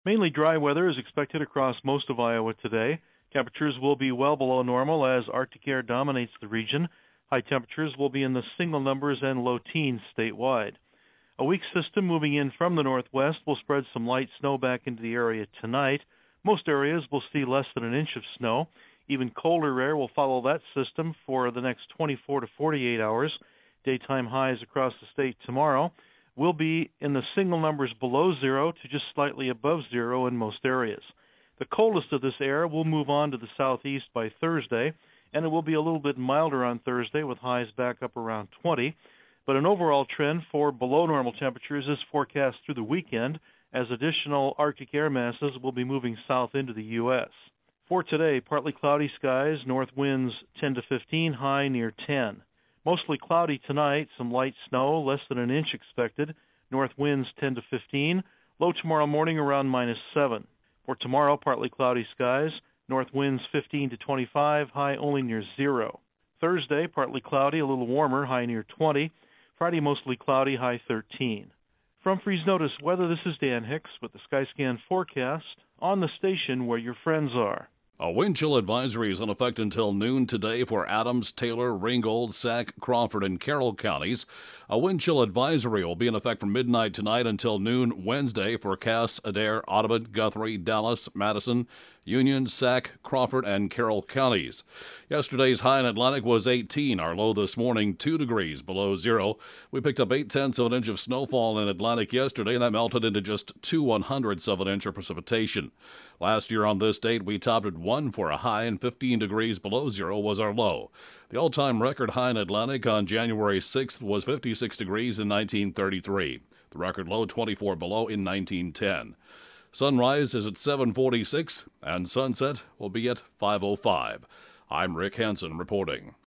Mainly dry weather is expected across most of Iowa today. Temperatures will be well below normal as Arctic air dominates the region. High temperatures will be in the single numbers and low teens statewide. A weak system moving in from the northwest will spread some light snow back into the area tonight. Most areas will see less than an inch of snow. Even colder air will follow that system for the next 24 to 48 hours. Daytime highs across the state tomorrow will be in the single numbers below zero to just slightly above zero in most areas. The coldest of this air will move on to the southeast by Thursday, and it will be a little bit milder on Thursday with highs back up around 20. But an overall trend for below normal temperatures is forecast through the weekend as additional Arctic air masses will be moving south into the U.S. For today, partly cloudy skies, north winds 10 to 15, high near 10. Mostly cloudy tonight, some light snow, less than an inch expected. North winds 10 to 15. Low tomorrow morning around -7. For tomorrow, partly cloudy skies. North winds 15 to 25, high only near 0. Thursday, partly cloudy, a little warmer, high near 20. Friday, mostly cloudy, high 13. From Freeze Notice Weather, this is Dan Hicks with the Skyscan forecast on the station where your friends are. A wind chill advisory is in effect until noon today for Adams, Taylor, Ringgold, Sac, Crawford, and Carroll counties. A wind chill advisory will be in effect from midnight tonight until noon Wednesday for Cass, Adair, Audubon, Guthrie, Dallas, Madison, Union, Sac, Crawford, and Carroll counties. Yesterday's high in Atlantic was 18. Our low this morning, 2 degrees below zero. We picked up 0.8 of an inch of snowfall in Atlantic yesterday, and that melted into just 2/100ths of an inch of precipitation. Last year on this date, we topped at 1 for a high, and 15 degrees below zero was our low. The all-time record high in Atlantic on January 6th was 56 degrees in 1933. The record low, 24 below in 1910. Sunrise is at 7:46, and sunset will be at 5:05. I'm Rick Hansen reporting.